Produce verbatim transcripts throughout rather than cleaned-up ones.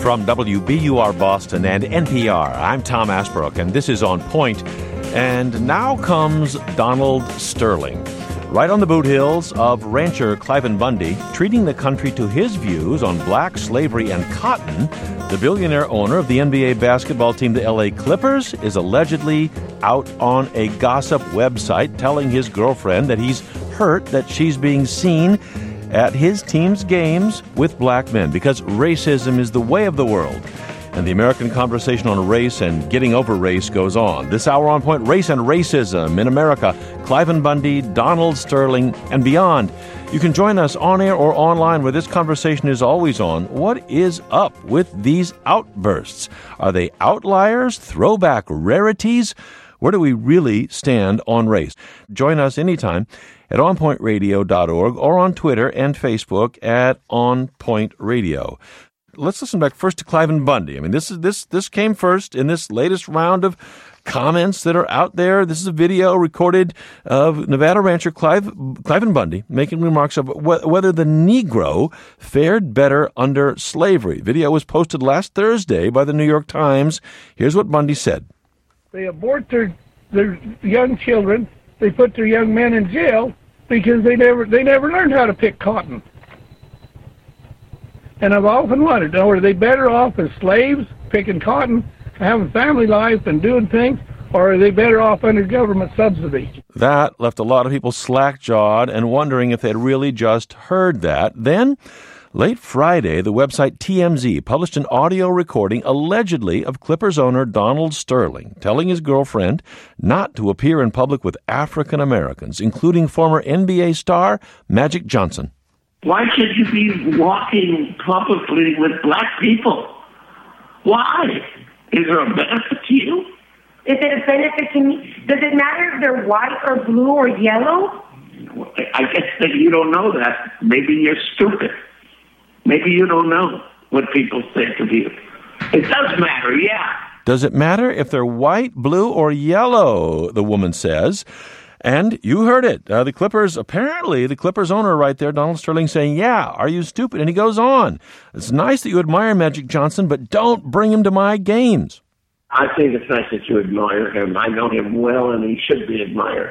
From W B U R Boston and N P R, I'm Tom Asbrook, and this is On Point. And now comes Donald Sterling, right on the boot hills of rancher Cliven Bundy, treating the country to his views on black slavery and cotton. The billionaire owner of the N B A basketball team, the L A Clippers, is allegedly out on a gossip website telling his girlfriend that he's hurt that she's being seen at his team's games with black men because racism is the way of the world. And the American conversation on race and getting over race goes on. This hour on Point, race and racism in America. Cliven Bundy, Donald Sterling, and beyond. You can join us on air or online where this conversation is always on. What is up with these outbursts? Are they outliers, throwback rarities? Where do we really stand on race? Join us anytime at on point radio dot org or on Twitter and Facebook at On Point Radio. Let's listen back first to Cliven Bundy. I mean, this is this this came first in this latest round of comments that are out there. This is a video recorded of Nevada rancher Clive, Cliven Bundy making remarks of wh- whether the Negro fared better under slavery. Video was posted last Thursday by the New York Times. Here's what Bundy said. They abort their their young children. They put their young men in jail because they never they never learned how to pick cotton. And I've often wondered, now, are they better off as slaves, picking cotton, having family life and doing things, or are they better off under government subsidy? That left a lot of people slack-jawed and wondering if they'd really just heard that. Then, late Friday, the website T M Z published an audio recording allegedly of Clippers owner Donald Sterling telling his girlfriend not to appear in public with African Americans, including former N B A star Magic Johnson. Why should you be walking publicly with black people? Why? Is there a benefit to you? Is it a benefit to me? Does it matter if they're white or blue or yellow? I guess that you don't know that. Maybe you're stupid. Maybe you don't know what people think of you. It does matter, yeah. Does it matter if they're white, blue, or yellow, the woman says. And you heard it. Uh, the Clippers, apparently, the Clippers owner right there, Donald Sterling, saying, yeah, are you stupid? And he goes on. It's nice that you admire Magic Johnson, but don't bring him to my games. I think it's nice that you admire him. I know him well, and he should be admired.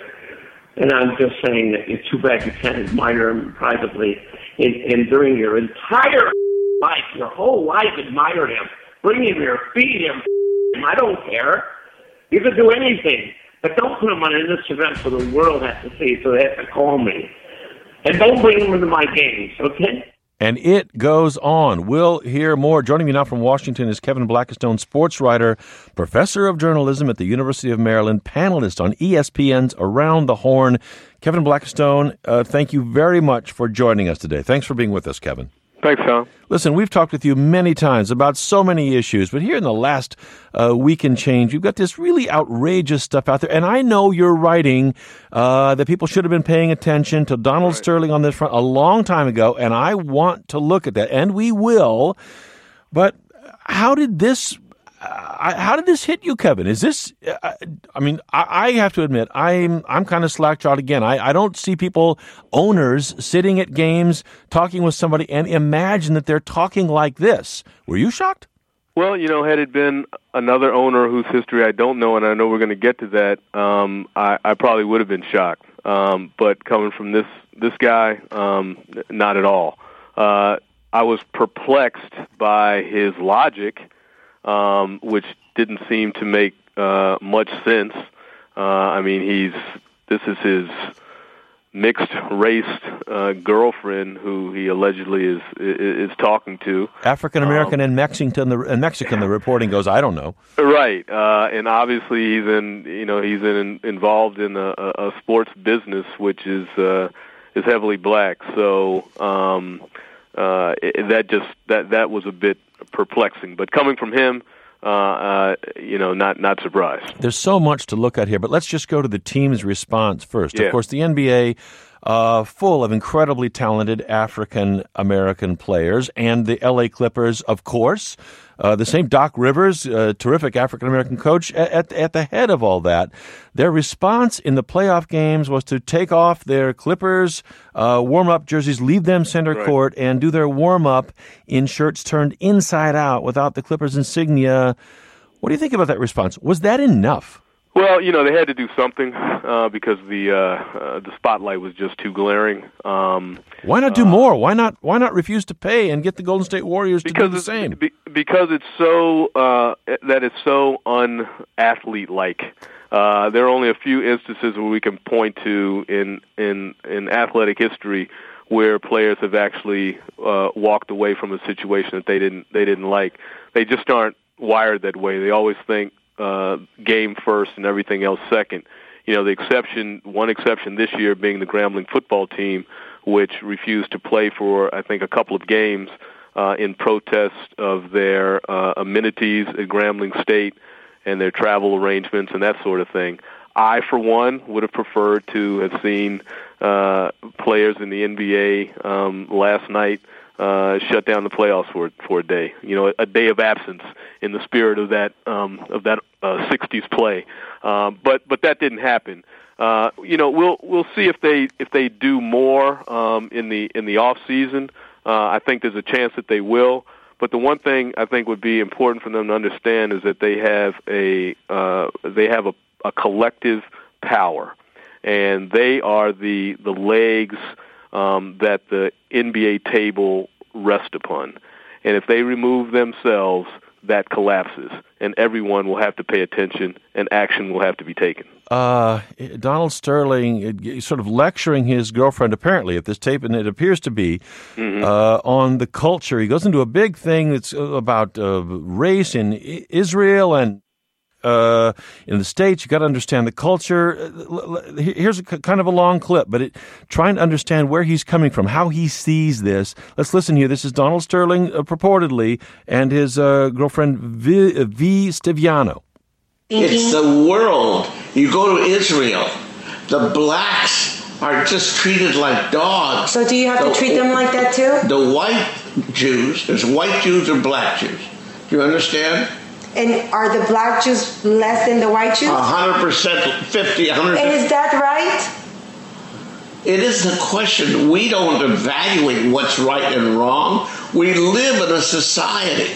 And I'm just saying that it's too bad you can't admire him privately. And, and during your entire life, your whole life, admire him. Bring him here, feed him, I don't care. You can do anything. But don't put him on in this event for the world has to see, so they have to call me. And don't bring him into my games, okay? And it goes on. We'll hear more. Joining me now from Washington is Kevin Blackistone, sports writer, professor of journalism at the University of Maryland, panelist on E S P N's Around the Horn. Kevin Blackistone, uh, thank you very much for joining us today. Thanks for being with us, Kevin. Thanks, Tom. Listen, we've talked with you many times about so many issues, but here in the last uh, week and change, you've got this really outrageous stuff out there. And I know you're writing uh, that people should have been paying attention to Donald right. Sterling on this front a long time ago, and I want to look at that, and we will. But how did this uh, how did this hit you, Kevin? Is this? Uh, I mean, I, I have to admit, I'm I'm kind of slack-jawed again. I, I don't see people, owners, sitting at games, talking with somebody, and imagine that they're talking like this. Were you shocked? Well, you know, had it been another owner whose history I don't know, and I know we're going to get to that, um, I, I probably would have been shocked. Um, but coming from this this guy, um, not at all. Uh, I was perplexed by his logic, um, which didn't seem to make uh, much sense. Uh, I mean, he's this is his mixed-race uh, girlfriend who he allegedly is is, is talking to. African-American um, and Mexican, the, and Mexican, the reporting goes, I don't know. Right, uh, and obviously he's in, you know, he's in, involved in a, a sports business, which is uh, is heavily black. So um, uh, it, that just that that was a bit perplexing. But coming from him, Uh, uh, you know, not not surprised. There's so much to look at here, but let's just go to the team's response first. Yeah. Of course, the N B A uh, full of incredibly talented African-American players, and the L A Clippers, of course. Uh, the same Doc Rivers, uh, terrific African-American coach, at, at, at the head of all that. Their response in the playoff games was to take off their Clippers uh, warm-up jerseys, leave them center right. court, and do their warm-up in shirts turned inside out without the Clippers insignia. What do you think about that response? Was that enough? Well, you know, they had to do something uh, because the uh, uh, the spotlight was just too glaring. Um, why not do uh, more? Why not Why not refuse to pay and get the Golden State Warriors to do the same? Be, because it's so uh, that it's so un-athlete-like. Uh, there are only a few instances where we can point to in in, in athletic history where players have actually uh, walked away from a situation that they didn't they didn't like. They just aren't wired that way. They always think uh, game first and everything else second. You know, the exception, one exception this year being the Grambling football team, which refused to play for, I think, a couple of games uh, in protest of their uh, amenities at Grambling State and their travel arrangements and that sort of thing. I, for one, would have preferred to have seen uh, players in the N B A um, last night uh, shut down the playoffs for for a day. You know, a day of absence in the spirit of that um, of that uh, sixties play. Uh, but but that didn't happen. Uh, you know, we'll we'll see if they if they do more um, in the in the off season. Uh, I think there's a chance that they will. But the one thing I think would be important for them to understand is that they have a uh, they have a, a collective power, and they are the the legs um, that the N B A table rests upon. And if they remove themselves, that collapses, and everyone will have to pay attention, and action will have to be taken. Uh, Donald Sterling sort of lecturing his girlfriend, apparently, at this tape, and it appears to be, mm-hmm. uh, on the culture. He goes into a big thing that's about uh, race in Israel and uh, in the States. You got to understand the culture. Here's a, kind of a long clip, but it, trying to understand where he's coming from, how he sees this. Let's listen here. This is Donald Sterling, uh, purportedly, and his uh, girlfriend, V. v. Stiviano. It's the world. You go to Israel, the blacks are just treated like dogs. So do you have the, to treat them like that too? The white Jews, there's white Jews or black Jews. Do you understand? And are the black Jews less than the white Jews? one hundred percent, fifty, one hundred percent. And is that right? It isn't a question. We don't evaluate what's right and wrong. We live in a society.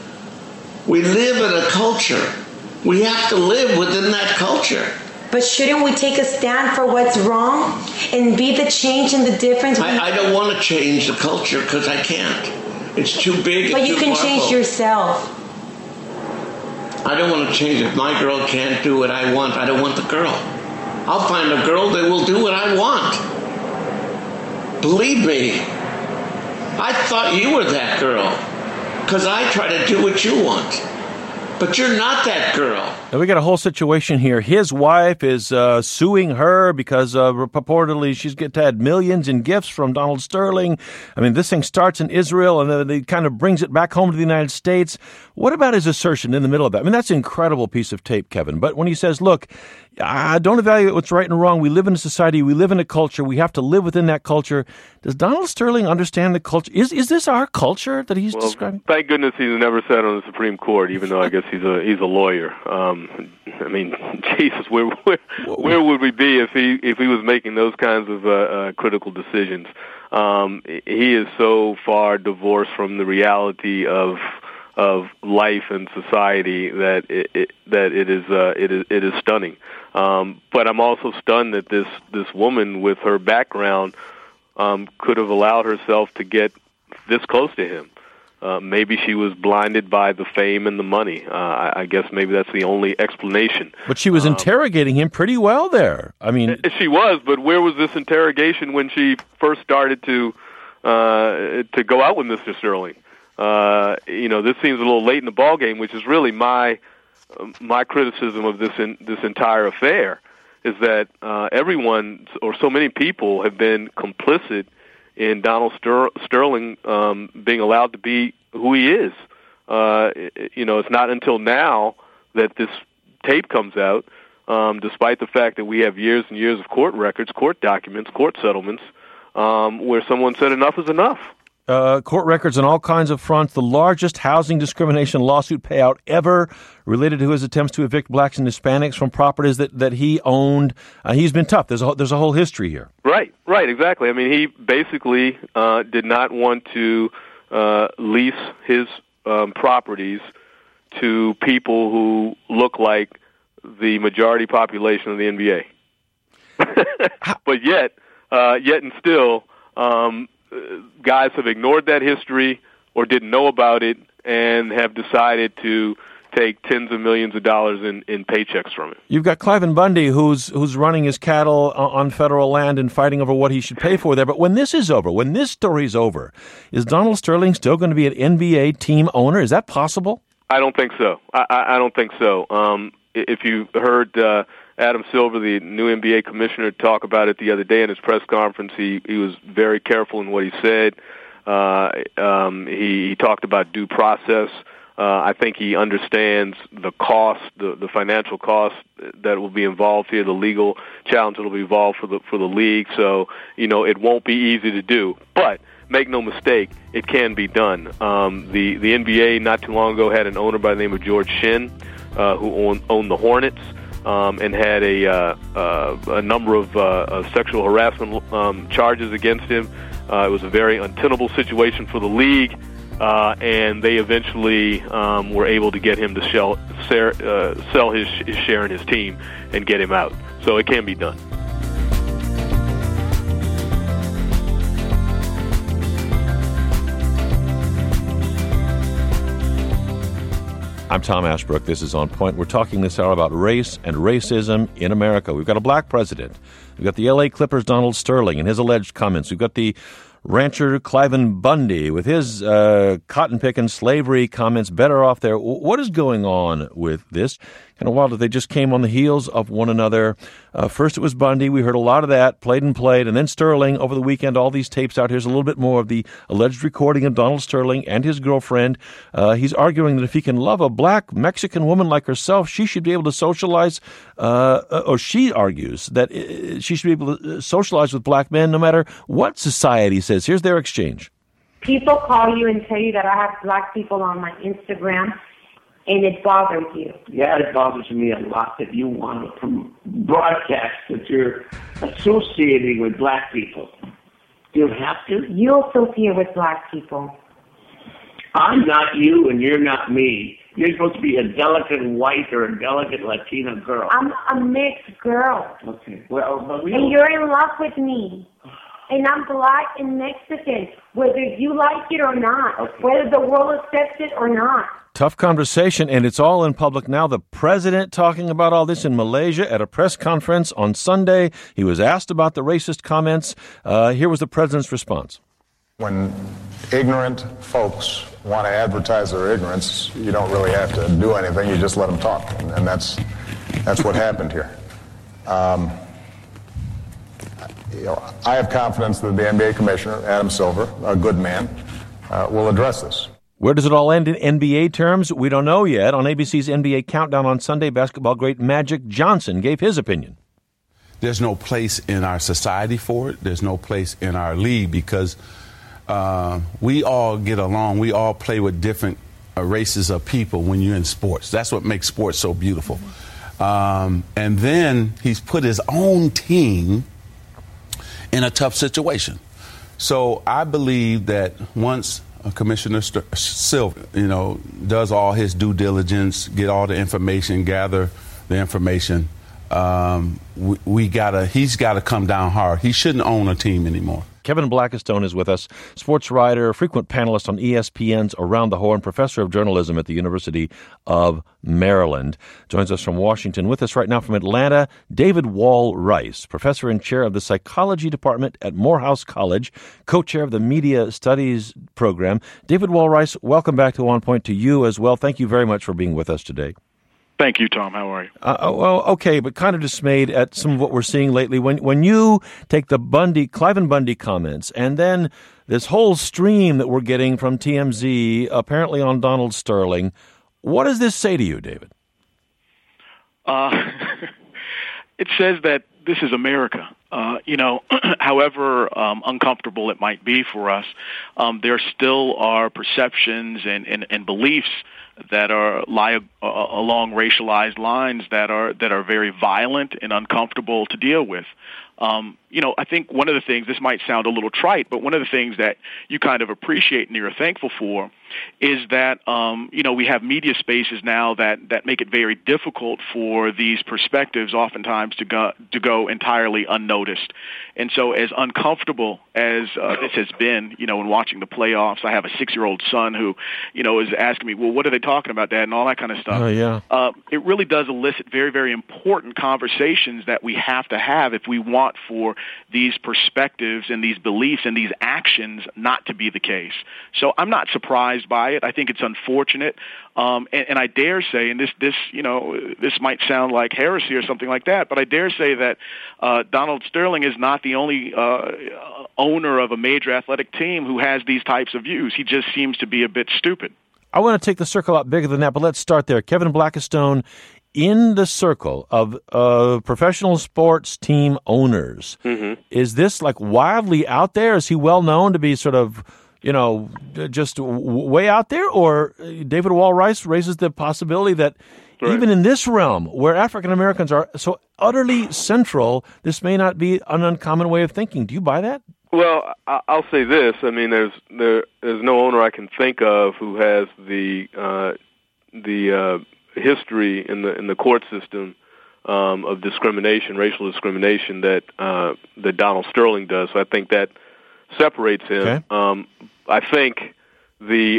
We live in a culture. We have to live within that culture. But shouldn't we take a stand for what's wrong and be the change and the difference? I, I don't want to change the culture because I can't. It's too big. But you can powerful. change yourself. I don't want to change it. My girl can't do what I want. I don't want the girl. I'll find a girl that will do what I want. Believe me. I thought you were that girl because I try to do what you want. But you're not that girl. Now we got a whole situation here. His wife is uh, suing her because uh, purportedly she's get had millions in gifts from Donald Sterling. I mean, this thing starts in Israel and then he kind of brings it back home to the United States. What about his assertion in the middle of that? I mean, that's an incredible piece of tape, Kevin. But when he says, look, I don't evaluate what's right and wrong. We live in a society. We live in a culture. We have to live within that culture. Does Donald Sterling understand the culture? Is is this our culture that he's well, describing? Thank goodness he's never sat on the Supreme Court, even though I guess he's a he's a lawyer. Um, I mean, Jesus, where, where where would we be if he if he was making those kinds of uh, uh, critical decisions? Um, he is so far divorced from the reality of of life and society that it, it that it is uh, it is it is stunning. Um, but I'm also stunned that this this woman with her background um, could have allowed herself to get this close to him. Uh, maybe she was blinded by the fame and the money. Uh, I, I guess maybe that's the only explanation. But she was um, interrogating him pretty well there. I mean, she was. But where was this interrogation when she first started to uh, to go out with Mister Sterling? Uh, you know, this seems a little late in the ballgame, which is really my my criticism of this in, this entire affair, is that uh, everyone or so many people have been complicit in Donald Ster- Sterling um, being allowed to be who he is. Uh, you know, it's not until now that this tape comes out um, despite the fact that we have years and years of court records, court documents, court settlements, um, where someone said enough is enough. Uh, court records on all kinds of fronts. The largest housing discrimination lawsuit payout ever related to his attempts to evict blacks and Hispanics from properties that, that he owned. Uh, he's been tough. There's a, there's a whole history here. Right, right, exactly. I mean, he basically uh, did not want to uh, lease his um, properties to people who look like the majority population of the N B A. But yet, uh, yet and still, um, guys have ignored that history or didn't know about it and have decided to take tens of millions of dollars in, in paychecks from it. You've got Cliven Bundy, who's who's running his cattle on federal land and fighting over what he should pay for there. But when this is over, when this story's over, is Donald Sterling still going to be an N B A team owner? Is that possible? I don't think so. I, I, I don't think so. Um, if you heard uh, Adam Silver, the new N B A commissioner, talk about it the other day in his press conference, he, he was very careful in what he said. Uh, um, he, he talked about due process. Uh, I think he understands the cost, the, the financial cost that will be involved here, the legal challenge that will be involved for the for the league. So, you know, it won't be easy to do. But make no mistake, it can be done. Um, the, the N B A not too long ago had an owner by the name of George Shinn, uh, who owned, owned the Hornets. Um, and had a uh, uh, a number of, uh, of sexual harassment um, charges against him. Uh, it was a very untenable situation for the league, uh, and they eventually um, were able to get him to sell, uh, sell his, his share in his team and get him out. So it can be done. I'm Tom Ashbrook. This is On Point. We're talking this hour about race and racism in America. We've got a black president. We've got the L A Clippers' Donald Sterling and his alleged comments. We've got the rancher Cliven Bundy with his uh, cotton-picking slavery comments. Better off there. What is going on with this? Kind of wild that they just came on the heels of one another. Uh, first it was Bundy. We heard a lot of that, played and played. And then Sterling over the weekend, all these tapes out. Here's a little bit more of the alleged recording of Donald Sterling and his girlfriend. Uh, he's arguing that if he can love a black Mexican woman like herself, she should be able to socialize, uh, or she argues that she should be able to socialize with black men no matter what society says. Here's their exchange. People call you and tell you that I have black people on my Instagram, and it bothers you. Yeah, it bothers me a lot that you want to broadcast that you're associating with black people. Do you have to? You associate with black people. I'm not you and you're not me. You're supposed to be a delicate white or a delicate Latina girl. I'm a mixed girl. Okay. Well, but we and don't... you're in love with me. And I'm black and Mexican, whether you like it or not, okay. Whether the world accepts it or not. Tough conversation, and it's all in public now. The president talking about all this in Malaysia at a press conference on Sunday. He was asked about the racist comments. Uh, here was the president's response. When ignorant folks want to advertise their ignorance, you don't really have to do anything. You just let them talk, and, and that's that's what happened here. Um, you know, I have confidence that the N B A commissioner, Adam Silver, a good man, uh, will address this. Where does it all end in N B A terms? We don't know yet. On A B C's N B A Countdown on Sunday, basketball great Magic Johnson gave his opinion. There's no place in our society for it. There's no place in our league because uh, we all get along. We all play with different uh, races of people when you're in sports. That's what makes sports so beautiful. Um, and then he's put his own team in a tough situation. So I believe that once Commissioner St- Silver, you know, does all his due diligence, get all the information, gather the information, um, we, we gotta, he's got to come down hard. He shouldn't own a team anymore. Kevin Blackistone is with us, sports writer, frequent panelist on E S P N's Around the Horn, professor of journalism at the University of Maryland. Joins us from Washington. With us right now from Atlanta, David Wall Rice, professor and chair of the psychology department at Morehouse College, co-chair of the media studies program. David Wall Rice, welcome back to On Point to you as well. Thank you very much for being with us today. Thank you, Tom. How are you? Uh, well, okay, but kind of dismayed at some of what we're seeing lately. When when you take the Bundy, Cliven Bundy comments, and then this whole stream that we're getting from T M Z, apparently on Donald Sterling, what does this say to you, David? Uh, it says that this is America. Uh, you know, however um, uncomfortable it might be for us, um, there still are perceptions and, and, and beliefs that are lie uh, along racialized lines that are that are very violent and uncomfortable to deal with. Um, you know, I think one of the things, this might sound a little trite, but one of the things that you kind of appreciate and you're thankful for is that, um, you know, we have media spaces now that, that make it very difficult for these perspectives oftentimes to go, to go entirely unnoticed. And so as uncomfortable as uh, this has been, you know, in watching the playoffs, I have a six-year-old son who, you know, is asking me, well, what are they talking about, Dad, and all that kind of stuff. Oh, yeah. Uh, it really does elicit very, very important conversations that we have to have if we want for these perspectives and these beliefs and these actions not to be the case. So I'm not surprised by it. I think it's unfortunate. Um, and, and I dare say, and this, this, you know, this might sound like heresy or something like that, but I dare say that uh, Donald Sterling is not the only uh, owner of a major athletic team who has these types of views. He just seems to be a bit stupid. I want to take the circle out bigger than that, but let's start there. Kevin Blackistone, in the circle of uh, professional sports team owners, mm-hmm. is this like wildly out there? Is he well known to be sort of, you know, just w- way out there? Or David Wall Rice raises the possibility that right. even in this realm, where African Americans are so utterly central, this may not be an uncommon way of thinking. Do you buy that? Well, I'll say this. I mean, there's there, there's no owner I can think of who has the uh, the uh, history in the in the court system um, of discrimination, racial discrimination that uh, that Donald Sterling does. So I think that separates him. Okay. Um, I think the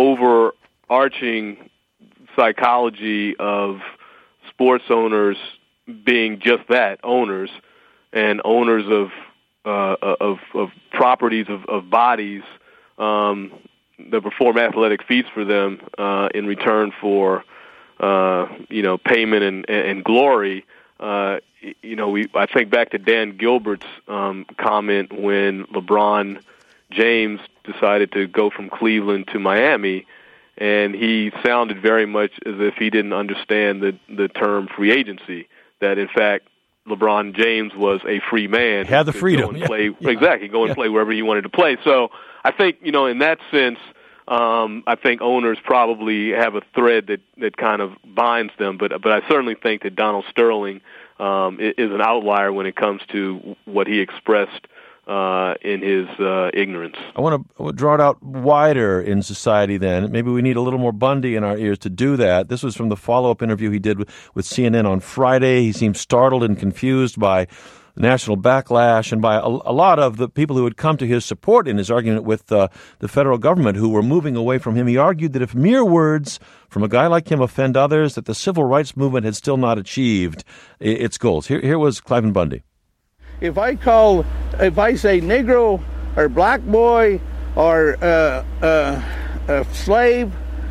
overarching psychology of sports owners being just that, owners, and owners of Uh, of, of properties of, of bodies um, that perform athletic feats for them uh, in return for uh, you know payment and, and glory. Uh, you know, we I think back to Dan Gilbert's um, comment when LeBron James decided to go from Cleveland to Miami, and he sounded very much as if he didn't understand the the term free agency. That in fact, LeBron James was a free man. Had the freedom. Go and yeah. play, yeah. Exactly, go and yeah. play wherever he wanted to play. So I think, you know, in that sense, um, I think owners probably have a thread that, that kind of binds them. But but I certainly think that Donald Sterling um, is an outlier when it comes to what he expressed uh, in his uh, ignorance. I want to draw it out wider in society then. Maybe we need a little more Bundy in our ears to do that. This was from the follow-up interview he did with, with C N N on Friday. He seemed startled and confused by the national backlash and by a, a lot of the people who had come to his support in his argument with uh, the federal government who were moving away from him. He argued that if mere words from a guy like him offend others, that the civil rights movement had still not achieved its goals. Here, here was Cliven Bundy. If I call, if I say Negro or black boy or uh, uh, a slave,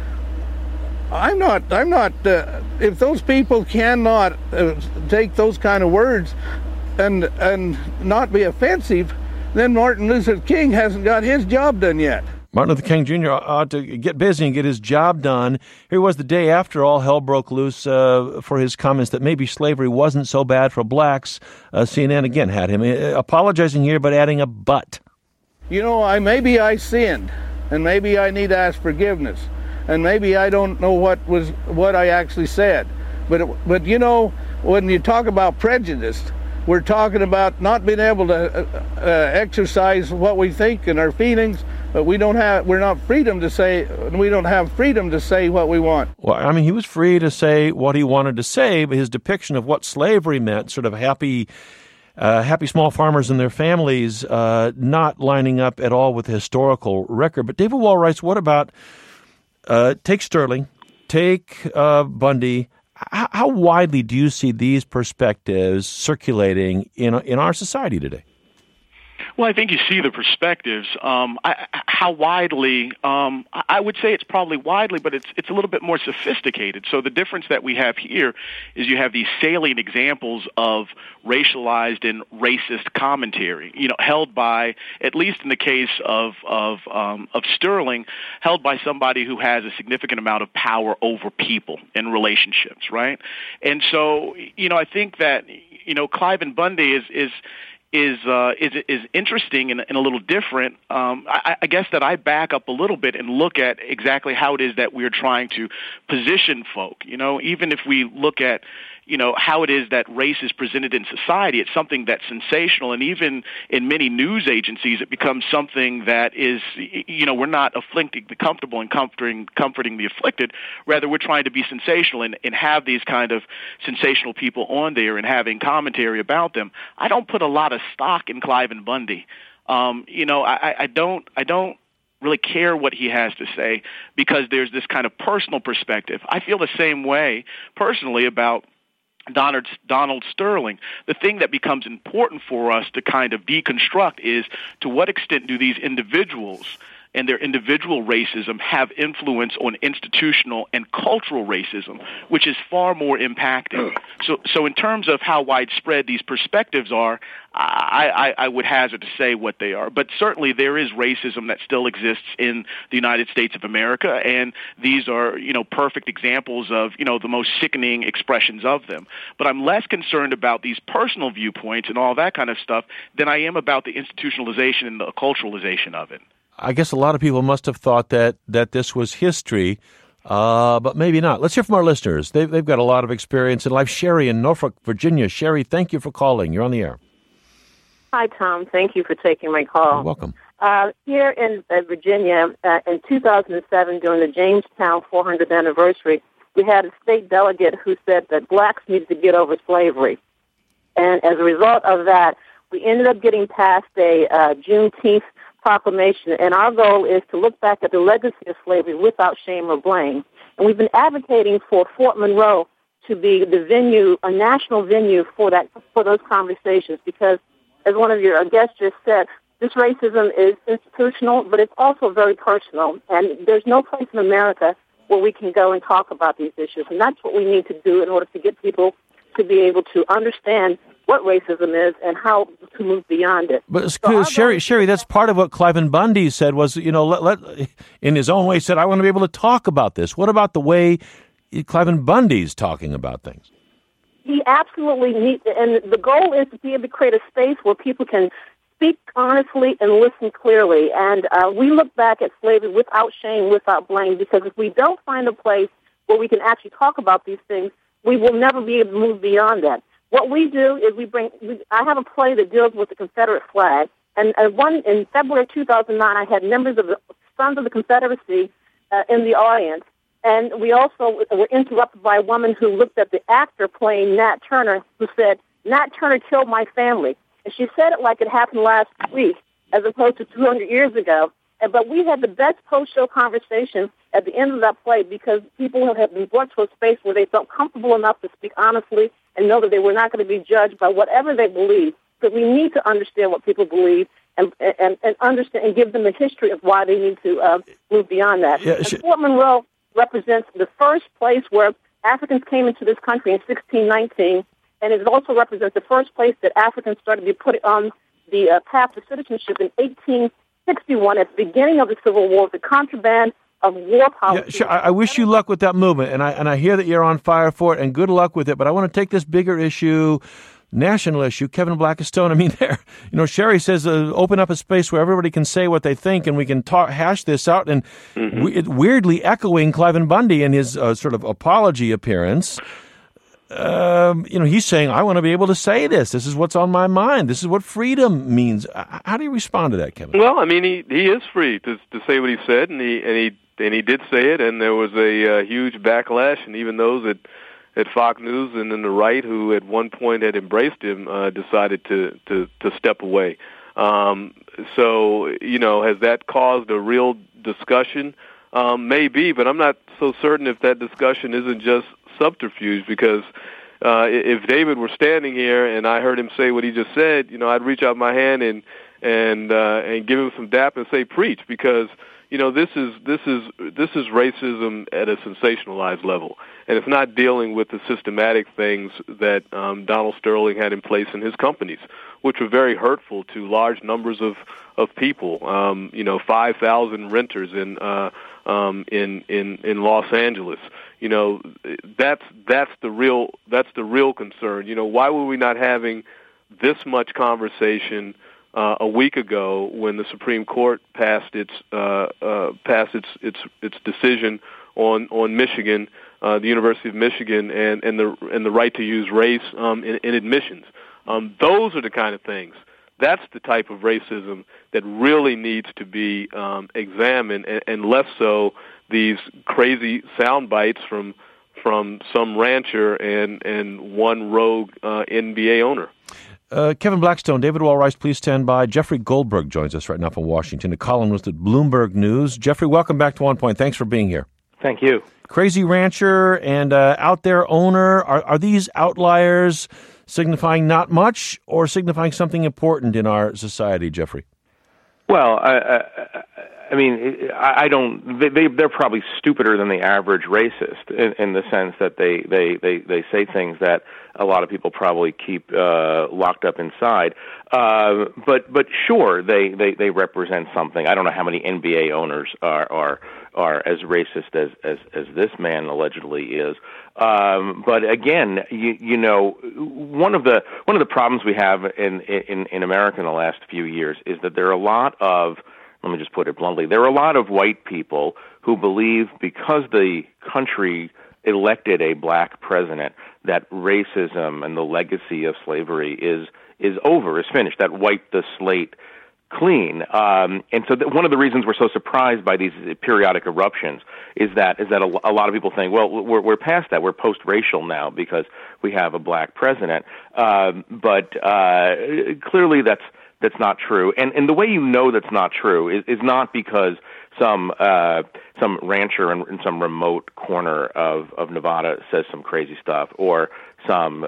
I'm not, I'm not, uh, if those people cannot uh, take those kind of words and and not be offensive, then Martin Luther King hasn't got his job done yet. Martin Luther King Junior ought to get busy and get his job done. Here was the day after all hell broke loose uh, for his comments that maybe slavery wasn't so bad for blacks. Uh, C N N again had him uh, apologizing here, but adding a but. You know, I maybe I sinned, and maybe I need to ask forgiveness, and maybe I don't know what was what I actually said. But but you know, when you talk about prejudice, we're talking about not being able to uh, uh, exercise what we think and our feelings. But we don't have, we're not freedom to say, we don't have freedom to say what we want. Well, I mean, he was free to say what he wanted to say, but his depiction of what slavery meant, sort of happy, uh, happy small farmers and their families, uh, not lining up at all with the historical record. But David Wall writes, what about, uh, take Sterling, take uh, Bundy. H- how widely do you see these perspectives circulating in in our society today? Well, I think you see the perspectives. Um, I, how widely? Um, I would say it's probably widely, but it's it's a little bit more sophisticated. So the difference that we have here is you have these salient examples of racialized and racist commentary, you know, held by, at least in the case of of um, of Sterling, held by somebody who has a significant amount of power over people in relationships, right? And so, you know, I think that, you know, Cliven Bundy is is. is uh, is is interesting and, and a little different. Um, I, I guess that I back up a little bit and look at exactly how it is that we're trying to position folk. You know, even if we look at, you know, how it is that race is presented in society, it's something that's sensational, and even in many news agencies, it becomes something that is, you know, we're not afflicting the comfortable and comforting comforting the afflicted. Rather, we're trying to be sensational and, and have these kind of sensational people on there and having commentary about them. I don't put a lot of stock in Cliven Bundy. Um, you know, I, I don't, I don't really care what he has to say because there's this kind of personal perspective. I feel the same way personally about Donald, Donald Sterling. The thing that becomes important for us to kind of deconstruct is to what extent do these individuals and their individual racism have influence on institutional and cultural racism, which is far more impacting. So, so in terms of how widespread these perspectives are, I, I, I would hazard to say what they are. But certainly there is racism that still exists in the United States of America, and these are, you know, perfect examples of, you know, the most sickening expressions of them. But I'm less concerned about these personal viewpoints and all that kind of stuff than I am about the institutionalization and the culturalization of it. I guess a lot of people must have thought that, that this was history, uh, but maybe not. Let's hear from our listeners. They've, they've got a lot of experience in life. Sherry in Norfolk, Virginia. Sherry, thank you for calling. You're on the air. Hi, Tom. Thank you for taking my call. You're welcome. Uh, here in uh, Virginia, uh, in two thousand seven, during the Jamestown four hundredth anniversary, we had a state delegate who said that blacks needed to get over slavery. And as a result of that, we ended up getting passed a uh, Juneteenth proclamation, and our goal is to look back at the legacy of slavery without shame or blame. And we've been advocating for Fort Monroe to be the venue, a national venue for that, for those conversations, because, as one of your guests just said, this racism is institutional, but it's also very personal, and there's no place in America where we can go and talk about these issues, and that's what we need to do in order to get people to be able to understand what racism is and how to move beyond it. But so Sherry, Sherry, that's part of what Cliven Bundy said was, you know, let, let, in his own way said, I want to be able to talk about this. What about the way Cliven Bundy's talking about things? He absolutely needs, and the goal is to be able to create a space where people can speak honestly and listen clearly. And uh, we look back at slavery without shame, without blame, because if we don't find a place where we can actually talk about these things, we will never be able to move beyond that. What we do is we bring, we, I have a play that deals with the Confederate flag, and uh, one in February two thousand nine, I had members of the Sons of the Confederacy uh, in the audience, and we also were interrupted by a woman who looked at the actor playing Nat Turner, who said, Nat Turner killed my family. And she said it like it happened last week, as opposed to two hundred years ago. And, but we had the best post-show conversation at the end of that play because people have been brought to a space where they felt comfortable enough to speak honestly and know that they were not going to be judged by whatever they believe. Because we need to understand what people believe and and, and understand and give them a history of why they need to uh, move beyond that. Yeah, sh- and Fort Monroe represents the first place where Africans came into this country in sixteen nineteen, and it also represents the first place that Africans started to be put on the uh, path to citizenship in eighteen sixty-one at the beginning of the Civil War, the contraband of war policy. Yeah, sure. I, I wish you luck with that movement, and I and I hear that you're on fire for it, and good luck with it. But I want to take this bigger issue, national issue. Kevin Blackistone. I mean, there. You know, Sherry says uh, open up a space where everybody can say what they think, and we can talk, hash this out. And mm-hmm. we, it, weirdly echoing Cliven Bundy in his uh, sort of apology appearance. Um, you know, he's saying, I want to be able to say this. This is what's on my mind. This is what freedom means. How do you respond to that, Kevin? Well, I mean, he, he is free to to say what he said, and he and he and he did say it, and there was a uh, huge backlash, and even those at at Fox News and in the right who at one point had embraced him uh, decided to, to, to step away. Um, so, you know, has that caused a real discussion? Um, maybe, but I'm not so certain if that discussion isn't just subterfuge, because uh, if David were standing here and I heard him say what he just said, you know, I'd reach out my hand and and uh, and give him some dap and say preach, because you know this is this is this is racism at a sensationalized level, and it's not dealing with the systematic things that um, Donald Sterling had in place in his companies, which were very hurtful to large numbers of of people. Um, you know, five thousand renters in uh, um, in in in Los Angeles. You know, that's that's the real that's the real concern. You know, why were we not having this much conversation uh, a week ago when the Supreme Court passed its uh, uh, passed its its its decision on on Michigan, uh, the University of Michigan, and and the and the right to use race um, in, in admissions? Um, those are the kind of things. That's the type of racism that really needs to be um, examined, and, and less so these crazy sound bites from from some rancher and, and one rogue uh, N B A owner. Uh, Kevin Blackstone, David Wallrice, please stand by. Jeffrey Goldberg joins us right now from Washington, a columnist at Bloomberg News. Jeffrey, welcome back to On Point. Thanks for being here. Thank you. Crazy rancher and uh, out there owner, are, are these outliers signifying not much or signifying something important in our society, Jeffrey? Well, I, I, I mean, I don't. They, they're probably stupider than the average racist in, in the sense that they, they, they, they say things that a lot of people probably keep uh, locked up inside. Uh, but but sure, they, they, they represent something. I don't know how many N B A owners are are, are as racist as, as, as this man allegedly is. Um, but again, you, you know, one of the one of the problems we have in, in in America in the last few years is that there are a lot of, let me just put it bluntly, there are a lot of white people who believe because the country elected a black president that racism and the legacy of slavery is is over, is finished, that wiped the slate clean. Um, and so th- one of the reasons we're so surprised by these periodic eruptions is that is that a, a lot of people think, well, we're, we're past that. We're post-racial now because we have a black president. Um, but uh, clearly that's that's not true. And and the way you know that's not true is, is not because some uh, some rancher in, in some remote corner of, of Nevada says some crazy stuff, or some uh,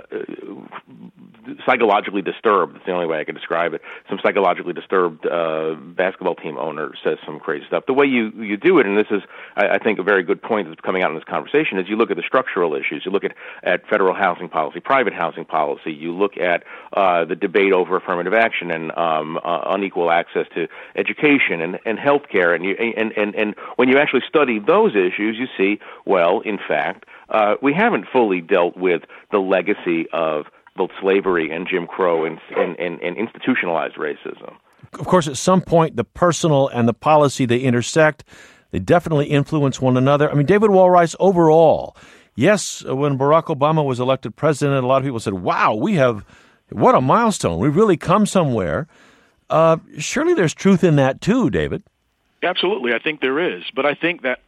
psychologically disturbed, that's the only way I can describe it, some psychologically disturbed uh, basketball team owner says some crazy stuff. The way you, you do it, and this is, I, I think, a very good point that's coming out in this conversation, is you look at the structural issues. You look at, at federal housing policy, private housing policy. You look at uh, the debate over affirmative action and um, uh, unequal access to education and, and health care. And, you, and, and, and when you actually study those issues, you see, well, in fact, uh, we haven't fully dealt with the legacy of both slavery and Jim Crow and, and, and, and institutionalized racism. Of course, at some point, the personal and the policy, they intersect. They definitely influence one another. I mean, David Wallrice, overall, yes, when Barack Obama was elected president, a lot of people said, wow, we have, what a milestone. We've really come somewhere. Uh, surely there's truth in that too, David. Absolutely, I think there is. But I think that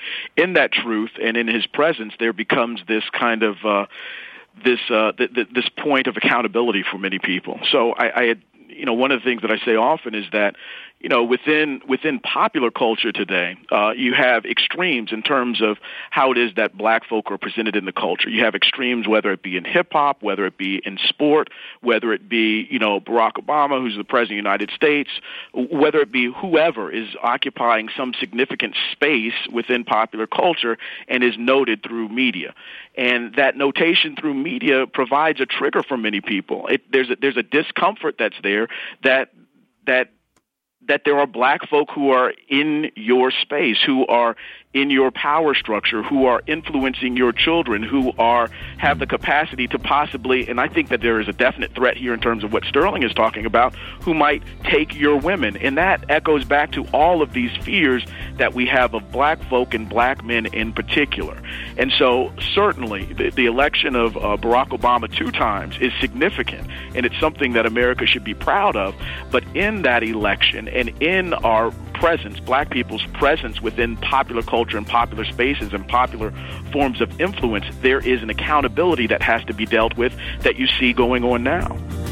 in that truth and in his presence, there becomes this kind of uh, this uh, th- th- this point of accountability for many people. So I, I had, you know, one of the things that I say often is that, you know, within within popular culture today, uh, you have extremes in terms of how it is that black folk are presented in the culture. You have extremes, whether it be in hip hop, whether it be in sport, whether it be, you know, Barack Obama, who's the president of the United States, whether it be whoever is occupying some significant space within popular culture and is noted through media. And that notation through media provides a trigger for many people. It, there's a, there's a discomfort that's there that that. that there are black folk who are in your space, who are in your power structure, who are influencing your children, who are have the capacity to possibly, and I think that there is a definite threat here in terms of what Sterling is talking about, who might take your women. And that echoes back to all of these fears that we have of black folk and black men in particular. And so certainly the, the election of uh, Barack Obama two times is significant, and it's something that America should be proud of. But in that election and in our presence, black people's presence within popular culture and popular spaces and popular forms of influence, there is an accountability that has to be dealt with that you see going on now.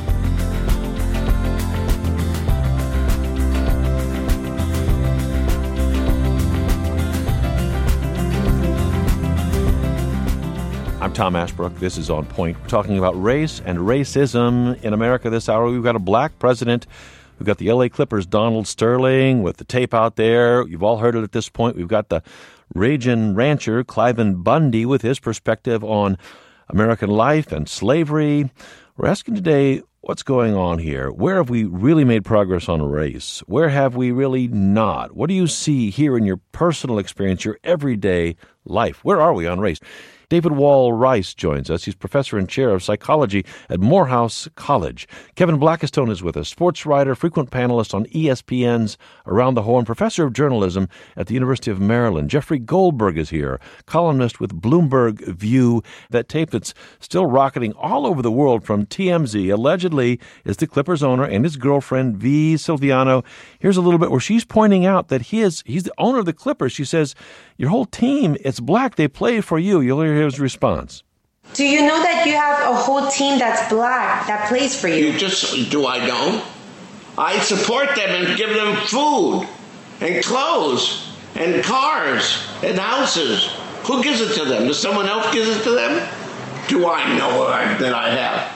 I'm Tom Ashbrook. This is On Point. We're talking about race and racism in America this hour. We've got a black president We've got the L A Clippers' Donald Sterling with the tape out there. You've all heard it at this point. We've got the raging rancher, Cliven Bundy, with his perspective on American life and slavery. We're asking today, what's going on here? Where have we really made progress on race? Where have we really not? What do you see here in your personal experience, your everyday life? Where are we on race? David Wall Rice joins us. He's professor and chair of psychology at Morehouse College. Kevin Blackistone is with us, sports writer, frequent panelist on E S P N's Around the Horn, professor of journalism at the University of Maryland. Jeffrey Goldberg is here, columnist with Bloomberg View. That tape that's still rocketing all over the world from T M Z, allegedly, is the Clippers owner and his girlfriend, V. Silviano. Here's a little bit where she's pointing out that he is, he's the owner of the Clippers. She says, your whole team, it's black. They play for you. You'll hear his response. Do you know that you have a whole team that's black that plays for you? You just, do I don't? I support them and give them food and clothes and cars and houses. Who gives it to them? Does someone else give it to them? Do I know that I have?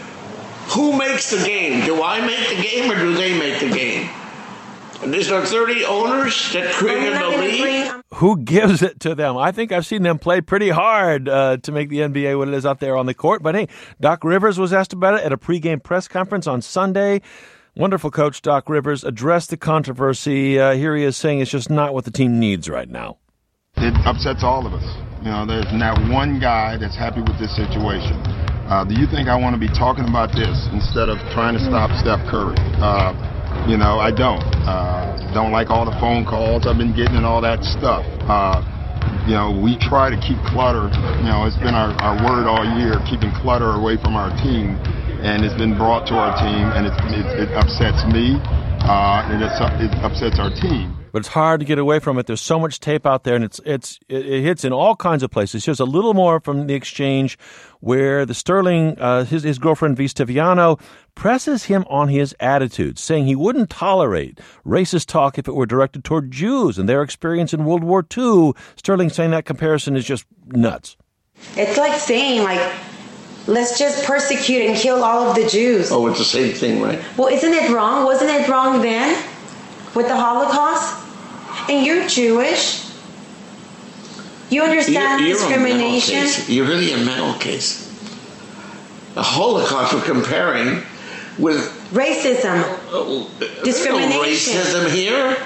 Who makes the game? Do I make the game or do they make the game? Is there thirty owners that created the league? Who gives it to them? I think I've seen them play pretty hard uh, to make the N B A what it is out there on the court. But hey, Doc Rivers was asked about it at a pregame press conference on Sunday. Wonderful coach Doc Rivers addressed the controversy. Uh, here he is saying it's just not what the team needs right now. It upsets all of us. You know, there's not one guy that's happy with this situation. Uh, do you think I want to be talking about this instead of trying to stop Steph Curry? Uh, You know, I don't. Uh, don't like all the phone calls I've been getting and all that stuff. Uh, you know, we try to keep clutter. You know, it's been our, our word all year, keeping clutter away from our team. And it's been brought to our team, and it, it, it upsets me, uh, and it's, it upsets our team. But it's hard to get away from it. There's so much tape out there, and it's it's it, it hits in all kinds of places. Here's a little more from the exchange where the Sterling, uh, his, his girlfriend, V. Stiviano, presses him on his attitude, saying he wouldn't tolerate racist talk if it were directed toward Jews and their experience in World War Two. Sterling saying that comparison is just nuts. It's like saying, like, let's just persecute and kill all of the Jews. Oh, it's the same thing, right? Well, isn't it wrong? Wasn't it wrong then with the Holocaust? And you're Jewish. You understand you're, you're discrimination? You're really a mental case. The Holocaust we're comparing with racism, uh, discrimination. No racism here.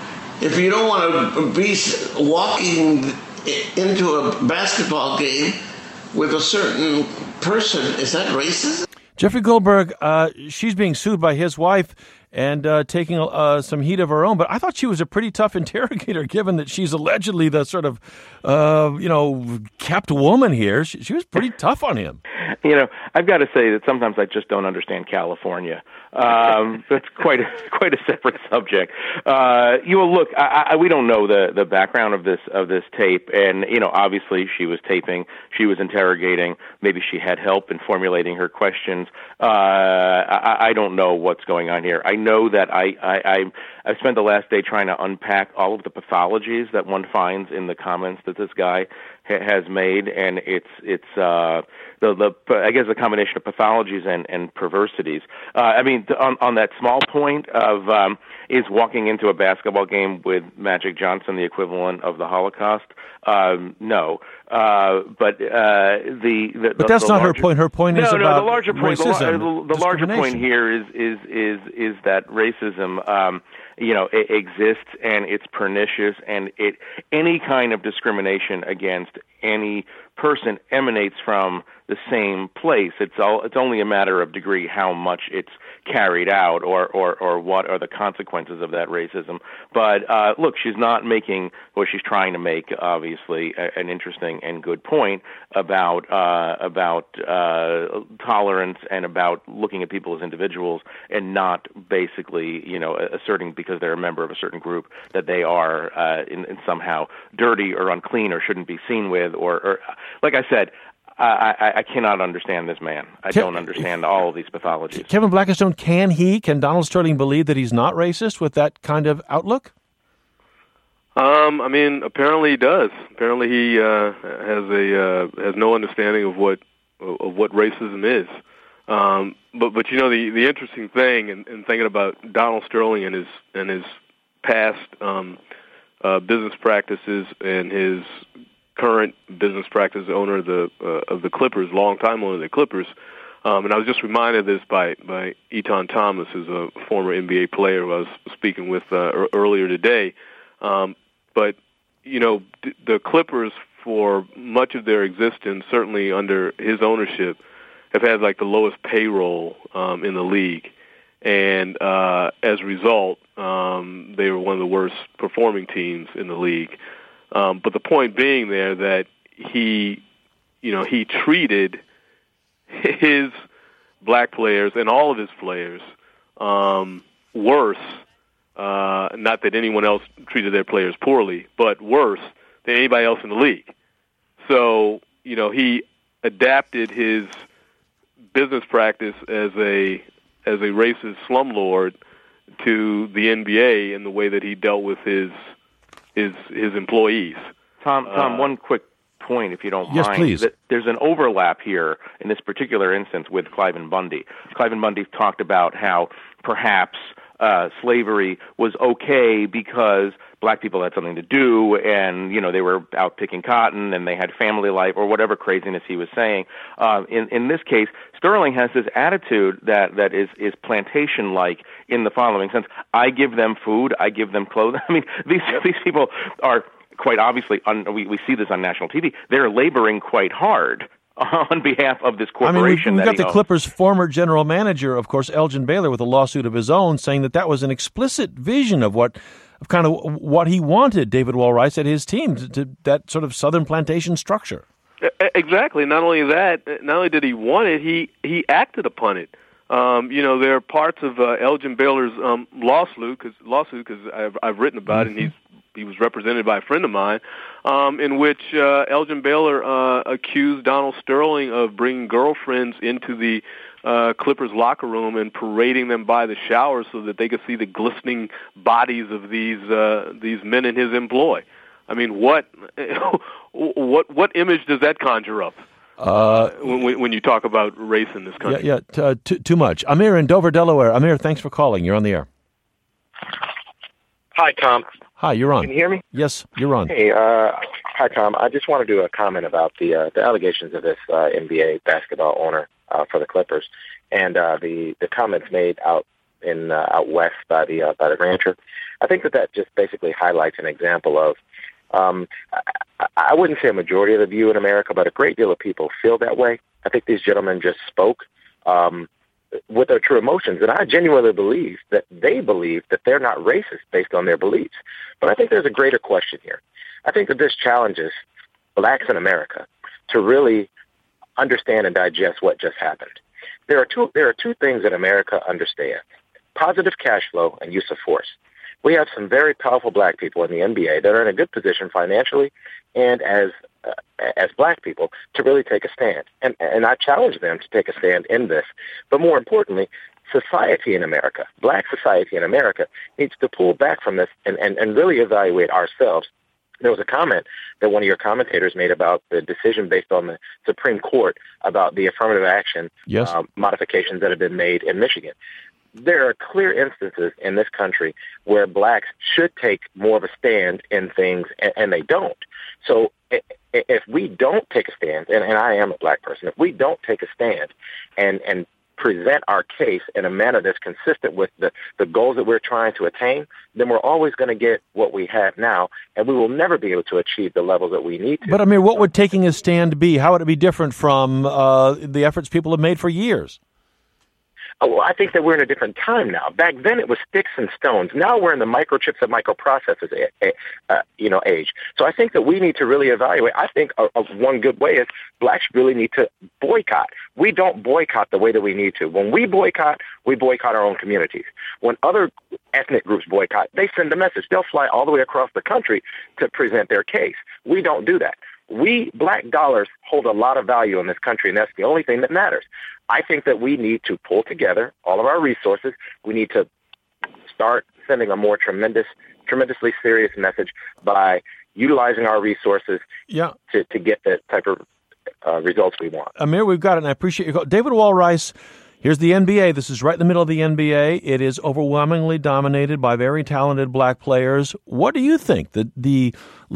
If you don't want to be walking into a basketball game with a certain person, is that racism? Jeffrey Goldberg, uh, she's being sued by his wife and uh, taking uh, some heat of her own. But I thought she was a pretty tough interrogator, given that she's allegedly the sort of, uh, you know, kept woman here. She, she was pretty tough on him. You know, I've got to say that sometimes I just don't understand California. Um, that's quite a, quite a separate subject. Uh, you know, look, I, I, we don't know the, the background of this of this tape, and you know, obviously she was taping, she was interrogating. Maybe she had help in formulating her questions. Uh, I, I don't know what's going on here. I know that I I I I've spent the last day trying to unpack all of the pathologies that one finds in the comments that this guy ha- has made, and it's it's. Uh, The, the I guess a combination of pathologies and, and perversities. Uh, I mean, on, on that small point of um, is walking into a basketball game with Magic Johnson the equivalent of the Holocaust? Um, no, uh, but uh, the, the but that's the not larger, her point. Her point no, is no, about the larger point. racism, the, the, the larger point here is is is is that racism. Um, you know, it exists and it's pernicious, and it any kind of discrimination against any person emanates from the same place. It's all it's only a matter of degree how much it's carried out or or, or what are the consequences of that racism. But uh, look, she's not making what she's trying to make, obviously, a, an interesting and good point about uh, about uh, tolerance and about looking at people as individuals and not basically, you know, asserting because they're a member of a certain group that they are uh, in, in somehow dirty or unclean or shouldn't be seen with, or, or like I said, I, I, I cannot understand this man. I Ke- don't understand all of these pathologies. Kevin Blackistone, can he, can Donald Sterling believe that he's not racist with that kind of outlook? Um, I mean, apparently he does. Apparently he uh, has a uh, has no understanding of what of what racism is. Um, but but you know the, the interesting thing, in, in thinking about Donald Sterling and his and his past um, uh, business practices and his current business practice, owner of the uh, of the Clippers, longtime owner of the Clippers. Um, and I was just reminded of this by, by Etan Thomas, who's a former N B A player who I was speaking with uh, earlier today. Um, but, you know, th- the Clippers, for much of their existence, certainly under his ownership, have had like the lowest payroll um, in the league. And uh, as a result, um, they were one of the worst performing teams in the league. Um, but the point being there that he, you know, he treated his black players and all of his players um, worse, uh, not that anyone else treated their players poorly, but worse than anybody else in the league. So, you know, he adapted his business practice as a as a racist slumlord to the N B A in the way that he dealt with his his his employees. Tom, Tom, uh, one quick point, if you don't yes, mind. please. That there's an overlap here in this particular instance with Cliven Bundy. Cliven Bundy talked about how perhaps uh, slavery was okay because black people had something to do, and you know they were out picking cotton, and they had family life, or whatever craziness he was saying. Uh, in in this case, Sterling has this attitude that that is is plantation-like in the following sense: I give them food, I give them clothing. I mean, these these people are. Quite obviously, on, we, we see this on national T V, they're laboring quite hard on behalf of this corporation. I mean, we've, we've that got he the owns. Clippers' former general manager, of course, Elgin Baylor, with a lawsuit of his own, saying that that was an explicit vision of what, of kind of what he wanted David Wall-Rice at his team, to, to that sort of Southern plantation structure. Exactly. Not only that, not only did he want it, he, he acted upon it. Um, you know, there are parts of uh, Elgin Baylor's um, lawsuit, because lawsuit, because I've, I've written about mm-hmm. it, and he's he was represented by a friend of mine, um, in which uh, Elgin Baylor uh, accused Donald Sterling of bringing girlfriends into the uh, Clippers locker room and parading them by the shower so that they could see the glistening bodies of these uh, these men in his employ. I mean, what what what image does that conjure up? Uh, when, when you talk about race in this country? Yeah, yeah, t- uh, t- too much. Amir in Dover, Delaware. Amir, thanks for calling. You're on the air. Hi, Tom. Hi, you're on. Can you hear me? Yes, you're on. Hey, uh, hi, Tom. I just want to do a comment about the uh, the allegations of this uh, N B A basketball owner uh, for the Clippers, and uh, the the comments made out in uh, out west by the uh, by the rancher. I think that that just basically highlights an example of. Um, I, I wouldn't say a majority of the view in America, but a great deal of people feel that way. I think these gentlemen just spoke um, with their true emotions, and I genuinely believe that they believe that they're not racist based on their beliefs. But I think there's a greater question here. I think that this challenges blacks in America to really understand and digest what just happened. There are two, there are two things that America understands: positive cash flow and use of force. We have some very powerful black people in the N B A that are in a good position financially and as uh, as black people to really take a stand. And, and I challenge them to take a stand in this. But more importantly, society in America, black society in America, needs to pull back from this and, and, and really evaluate ourselves. There was a comment that one of your commentators made about the decision based on the Supreme Court about the affirmative action yes. um, modifications that have been made in Michigan. There are clear instances in this country where blacks should take more of a stand in things, and, and they don't. So if we don't take a stand, and, and I am a black person, if we don't take a stand and, and present our case in a manner that's consistent with the, the goals that we're trying to attain, then we're always going to get what we have now, and we will never be able to achieve the levels that we need to. But, I mean, what would taking a stand be? How would it be different from uh, the efforts people have made for years? Oh, well, I think that we're in a different time now. Back then, it was sticks and stones. Now we're in the microchips and microprocessors, uh, you know, age. So I think that we need to really evaluate. I think uh, uh, one good way is blacks really need to boycott. We don't boycott the way that we need to. When we boycott, we boycott our own communities. When other ethnic groups boycott, they send a message. They'll fly all the way across the country to present their case. We don't do that. We, black dollars, hold a lot of value in this country, and that's the only thing that matters. I think that we need to pull together all of our resources. We need to start sending a more tremendous, tremendously serious message by utilizing our resources yeah. to, to get the type of uh, results we want. Amir, we've got it, and I appreciate your call. David Wall-Rice, Here's the N B A. This is right in the middle of the N B A. It is overwhelmingly dominated by very talented black players. What do you think that the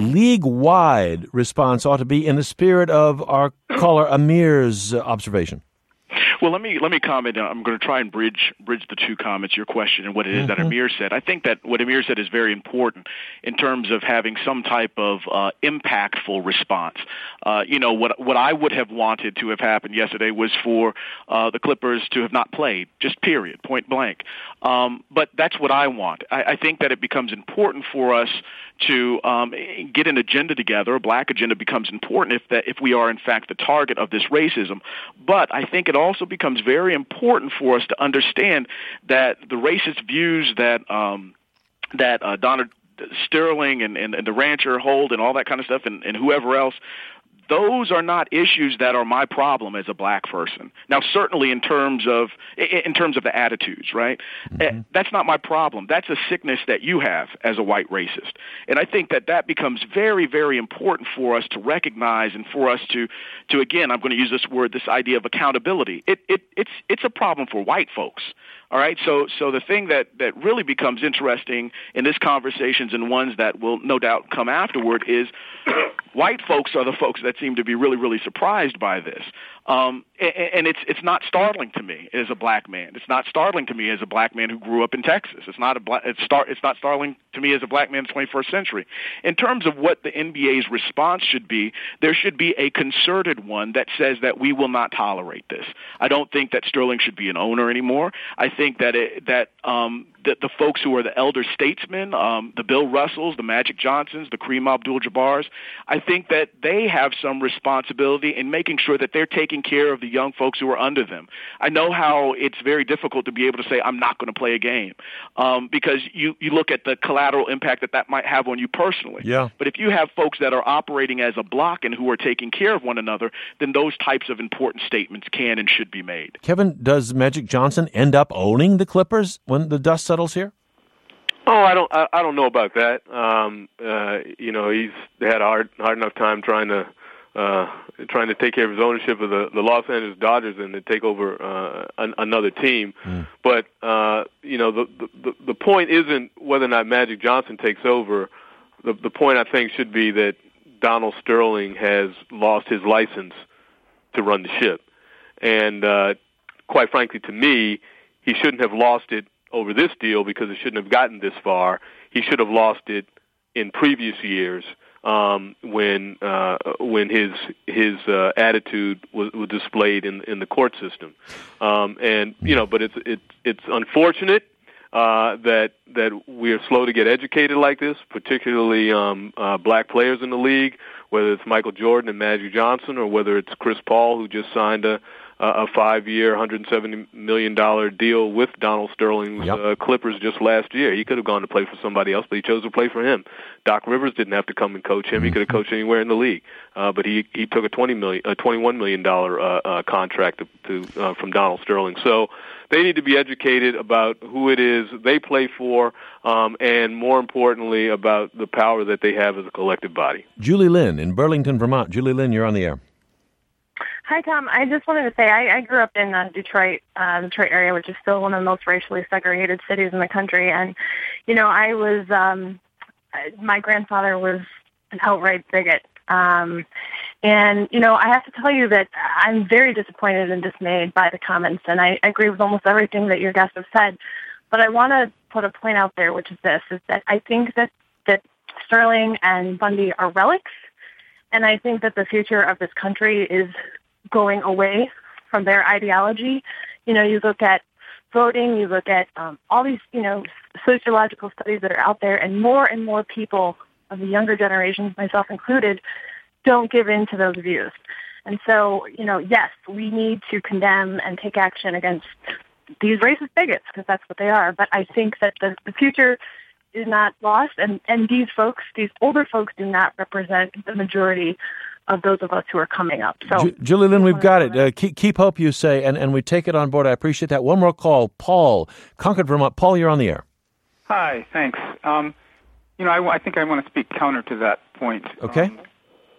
league-wide response ought to be in the spirit of our caller Amir's observation? Well, let me let me comment. I'm going to try and bridge bridge the two comments, your question and what it is mm-hmm. that Amir said. I think that what Amir said is very important in terms of having some type of uh, impactful response. Uh, you know, what what I would have wanted to have happened yesterday was for uh, the Clippers to have not played, just period, point blank. Um, but that's what I want. I, I think that it becomes important for us to um, get an agenda together. A black agenda becomes important if that if we are in fact the target of this racism. But I think it also becomes very important for us to understand that the racist views that um, that uh, Donald Sterling and, and, and the rancher hold and all that kind of stuff and, and whoever else, those are not issues that are my problem as a black person. Now, certainly in terms of in terms of the attitudes, right? Mm-hmm. That's not my problem. That's a sickness that you have as a white racist. And I think that that becomes very, very important for us to recognize and for us to, to again, I'm going to use this word, this idea of accountability. It, it, it's, it's a problem for white folks. All right, so so the thing that, that really becomes interesting in this conversations and ones that will no doubt come afterward is white folks are the folks that seem to be really, really surprised by this. Um, and, and it's it's not startling to me as a black man. It's not startling to me as a black man who grew up in Texas. It's not a black, it's start it's not startling to me as a black man in the twenty-first century. In terms of what the N B A's response should be, there should be a concerted one that says that we will not tolerate this. I don't think that Sterling should be an owner anymore. I think that it, that um, the, the folks who are the elder statesmen, um, the Bill Russells, the Magic Johnsons, the Kareem Abdul-Jabbars, I think that they have some responsibility in making sure that they're taking care of the young folks who are under them. I know how it's very difficult to be able to say, I'm not going to play a game, um, because you, you look at the collateral impact that that might have on you personally. Yeah. But if you have folks that are operating as a block and who are taking care of one another, then those types of important statements can and should be made. Kevin, does Magic Johnson end up owning the Clippers when the dust settles here? Oh, I don't. I, I don't know about that. Um, uh, you know, he's had a hard, hard enough time trying to uh, trying to take care of his ownership of the, the Los Angeles Dodgers and to take over uh, an, another team. Mm. But uh, you know, the, the the point isn't whether or not Magic Johnson takes over. The the point I think should be that Donald Sterling has lost his license to run the ship, and uh, quite frankly, to me, he shouldn't have lost it over this deal because it shouldn't have gotten this far. He should have lost it in previous years um, when uh, when his his uh, attitude was, was displayed in in the court system. Um, and you know, but it's it's it's unfortunate uh, that that we are slow to get educated like this, particularly um, uh, black players in the league, whether it's Michael Jordan and Magic Johnson or whether it's Chris Paul, who just signed a a five-year, one hundred seventy million dollars deal with Donald Sterling's yep. uh, Clippers just last year. He could have gone to play for somebody else, but he chose to play for him. Doc Rivers didn't have to come and coach him. Mm-hmm. He could have coached anywhere in the league, uh, but he he took a twenty million, a twenty-one million dollars uh, uh, contract to, to uh, from Donald Sterling. So they need to be educated about who it is they play for, um, and more importantly, about the power that they have as a collective body. Julie Lynn in Burlington, Vermont. Julie Lynn, you're on the air. Hi, Tom. I just wanted to say I, I grew up in the Detroit, uh, Detroit area, which is still one of the most racially segregated cities in the country. And, you know, I was, um, my grandfather was an outright bigot. Um, and, you know, I have to tell you that I'm very disappointed and dismayed by the comments. And I, I agree with almost everything that your guests have said. But I want to put a point out there, which is this, is that I think that, that Sterling and Bundy are relics. And I think that the future of this country is going away from their ideology. You know, you look at voting, you look at um, all these, you know, sociological studies that are out there, and more and more people of the younger generations, myself included, don't give in to those views. And so, you know, yes, we need to condemn and take action against these racist bigots, because that's what they are. But I think that the, the future is not lost, and, and these folks, these older folks, do not represent the majority of those of us who are coming up. So, Ju- Julie Lynn, we've got it. Uh, keep, keep hope, you say, and, and we take it on board. I appreciate that. One more call. Paul, Concord, Vermont. Paul, you're on the air. Hi, thanks. Um, you know, I, I think I want to speak counter to that point. Okay. Um,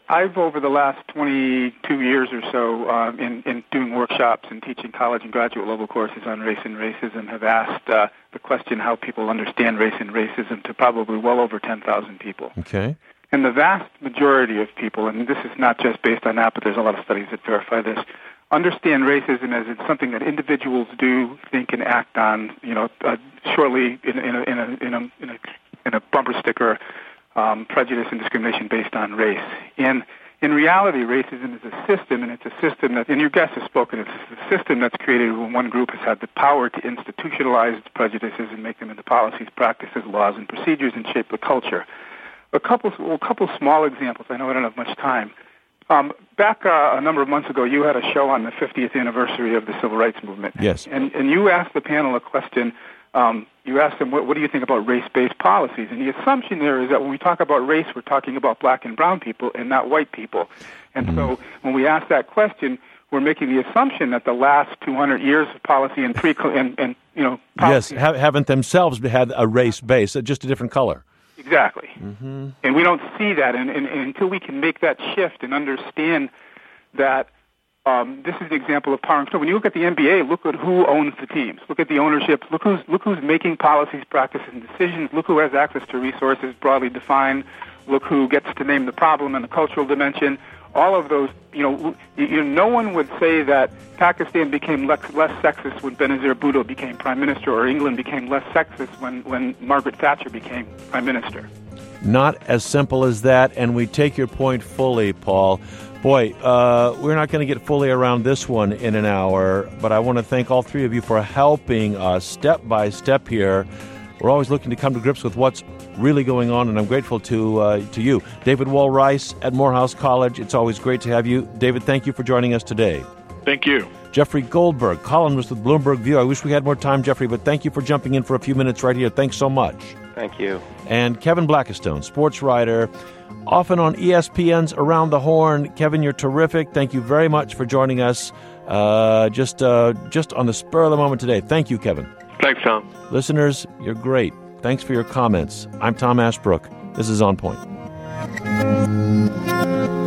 I've, over the last twenty-two years or so, uh, in, in doing workshops and teaching college and graduate level courses on race and racism, have asked uh, the question how people understand race and racism to probably well over ten thousand people. Okay. And the vast majority of people, and this is not just based on that, but there's a lot of studies that verify this, understand racism as it's something that individuals do, think, and act on, you know, uh, shortly in, in, a, in, a, in, a, in, a, in a bumper sticker, um, prejudice and discrimination based on race. And in reality, racism is a system, and it's a system that, and your guest has spoken, it's a system that's created when one group has had the power to institutionalize prejudices and make them into policies, practices, laws, and procedures and shape the culture. A couple, well, a couple small examples. I know I don't have much time. Um, back uh, a number of months ago, you had a show on the fiftieth anniversary of the Civil Rights Movement. Yes. And, and you asked the panel a question. Um, you asked them, what, what do you think about race-based policies? And the assumption there is that when we talk about race, we're talking about black and brown people and not white people. And mm-hmm. so when we ask that question, we're making the assumption that the last two hundred years of policy and, pre- and, and you know, policy... Yes, ha- haven't themselves had a race base, just a different color. Exactly. Mm-hmm. And we don't see that. And, and, and until we can make that shift and understand that um, this is an example of power and control. When you look at the N B A, look at who owns the teams. Look at the ownership. Look who's, look who's making policies, practices, and decisions. Look who has access to resources broadly defined. Look who gets to name the problem and the cultural dimension. All of those, you know, you, you, no one would say that Pakistan became less, less sexist when Benazir Bhutto became prime minister, or England became less sexist when, when Margaret Thatcher became prime minister. Not as simple as that, and we take your point fully, Paul. Boy, uh, we're not going to get fully around this one in an hour, but I want to thank all three of you for helping us step by step here. We're always looking to come to grips with what's really going on, and I'm grateful to uh, to you. David Wall-Rice at Morehouse College, it's always great to have you. David, thank you for joining us today. Thank you. Jeffrey Goldberg, columnist with Bloomberg View. I wish we had more time, Jeffrey, but thank you for jumping in for a few minutes right here. Thanks so much. Thank you. And Kevin Blackistone, sports writer, often on E S P N's Around the Horn. Kevin, you're terrific. Thank you very much for joining us uh, just uh, just on the spur of the moment today. Thank you, Kevin. Thanks, Tom. Listeners, you're great. Thanks for your comments. I'm Tom Ashbrook. This is On Point.